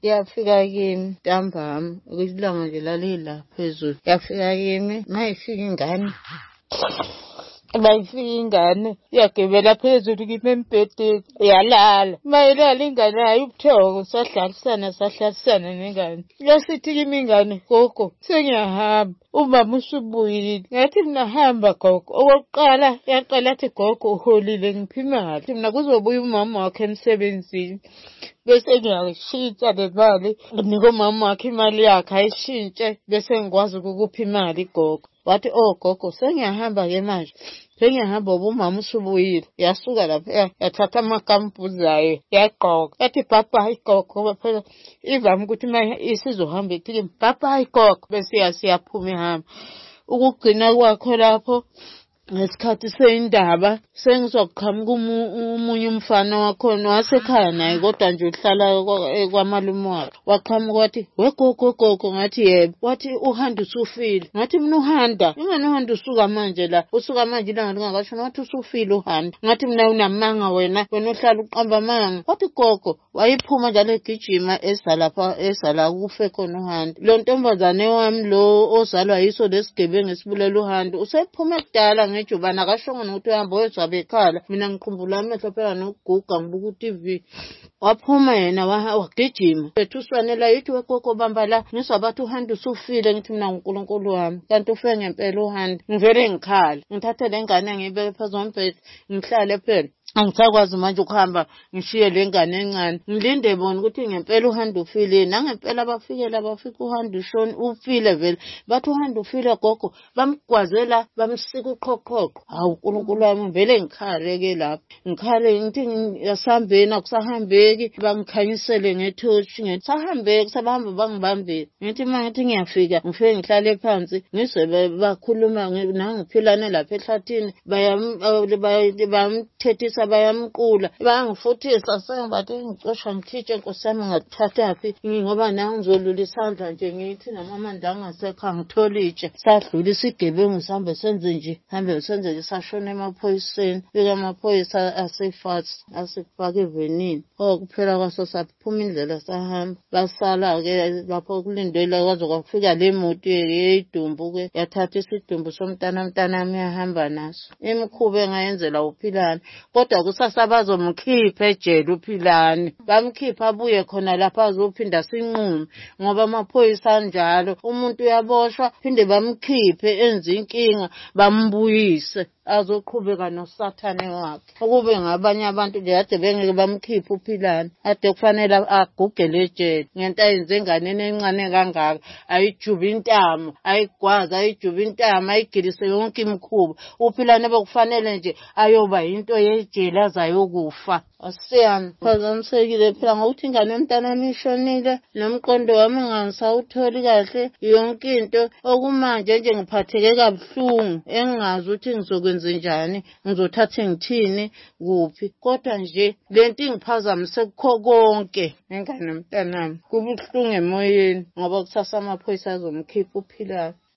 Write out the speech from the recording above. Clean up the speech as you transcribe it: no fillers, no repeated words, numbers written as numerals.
yafika kimi ntambama ukuthi ilanga nje lalila phezulu. Yafika kimi mayifika ingane. Mayifika ingane yagibela phezulu kimi embhedeni yalala. Mayilala ingane yayo ubuthongo sahlalisana nengane. Yasithi kimi ingane, gogo sengiyahamba. Umama usubuyile. Ngathi mina hamba gogo. Okokuqala yaqala athi gogo uholile ngiphi imali. Mina kuzobuya umama wakhe emsebenzini. Bese ngiyashintsha le mali nginika umama wakhe imali yakhe ayishintshe bese ngikwazi ukukupha imali gogo. Wathi oh gogo sengiyahamba-ke manje. Sengiyahamba ngoba umama usubuyile. Yasuka lapha yathatha amakambuzi ayo yagqoka. Yathi bye gogo ngoba phela ivame ukuthi uma isizohamba ithi kimi bye gogo bese siyaphuma ihamba. Ukugcina kwakho lapho ngesikhathi seyindaba sengizoqhamuka umunye umfana wakhona wasekhaya naye kodwa nje uhlala kwamalume wakhe. Waqhamuka wathi wegogo ngathi yebo. Wathi uHanda usufile. Ngathi mina uHanda ingane uHanda usuka manje la. Usuka manje ilanga lingakashona. Wathi usufile uHanda. Ngathi mina unamanga wena uhlala uqamba amanga. Wathi gogo wayiphuma njalo egijima esala kufe khona uHanda. Lo ntombazane wami lo ozalwa yiso lesigebengu esibulela uHanda usephuma ekudala ngejubana akashongo nokuthi uhamba wezwa bekhala. Mina ngikhumbula amehlo phela nokuguga ngibuka uTV. Waphuma yena wagijima. Bethuswanela yithi wegogo bamba la ngizwa bathi uHanda usufile. Ngithi mina uNkulunkulu wami kanti ufe ngempela uHanda. Ngivele ngikhala ngithathe le ngane ngiyibeke phezu kombhede ngihlale phela. Angisakwazi manje ukuhamba ngishiye le ngane encane. Ngilinde bona ukuthi ngempela uHanda ufile. Nangempela bafika uHanda ushoni ufile vele. Bathi uHanda ufile gogo. Bamgwazela bamsika uqhoqhoqo. Hawu uNkulunkulu wami vele ngikhale-ke lapho. Ngikhale ngithi asihambeni akusahambeki. Bangikhanyisele ngethoshi ngithi sahambeki sabahamba bangibambile. Ngithi mangithi ngiyafika ngifike ngihlale phansi ngizwe bakhuluma nangiphilane lapha ehlathini bayamthethisa bayamqula bayangifuthisa sengibathi ngicosha ngikhitshe Nkosi yami ngakuthathaphi ngoba nawe ngizolula isandla nje ngithi namama ndangasekho angithola itshe. Sadlula isigebengu sihambe senze nje sashona emaphoyiseni. Fika amaphoyisa asifaka evenini. Kuphela kwaso saphuma indlela sahamba. Basala-ke lapho kulindela kwaze kwafika le moto yeyidumbu-ke yathatha isidumbu somntanami yahamba naso. Imikhuba engayenzela uPhilani kodwa kusasa bazomkhipha ejele uPhilani. Bamkhipha abuye khona lapha azophinda sinqume ngoba amaphoyisa anjalo. Umuntu uyaboshwa phinde bamkhiphe enze inkinga bambuyise azoqhubeka nosathane wakhe. Ukube ngabanye abantu nje kade bengeke bamkhiphe uPhilani. Ade kufanele agugele ejele ngento ayenze enganeni encane kangaka. Ayijuba intamo ayigwaza ayijuba intamo ayigilise yonke imikhuba. uPhilani bekufanele nje ayoba into yejele azayokufa. Asiyami phazamisekile phela ngokuthi ingane yomntanami ishonile nomqondo wami ngangisawutholi kahle yonke into. Okumanje nje ngiphatheke kabuhlungu engingazi ukuthi ngizokwenza njani ngizothatha ngithini kuphi. Kodwa nje lento ingiphazamise kukho konke ingane yomntanami. Kubuhlungu emoyeni ngoba kusasa amaphoyisa azomkhipha uPhilani.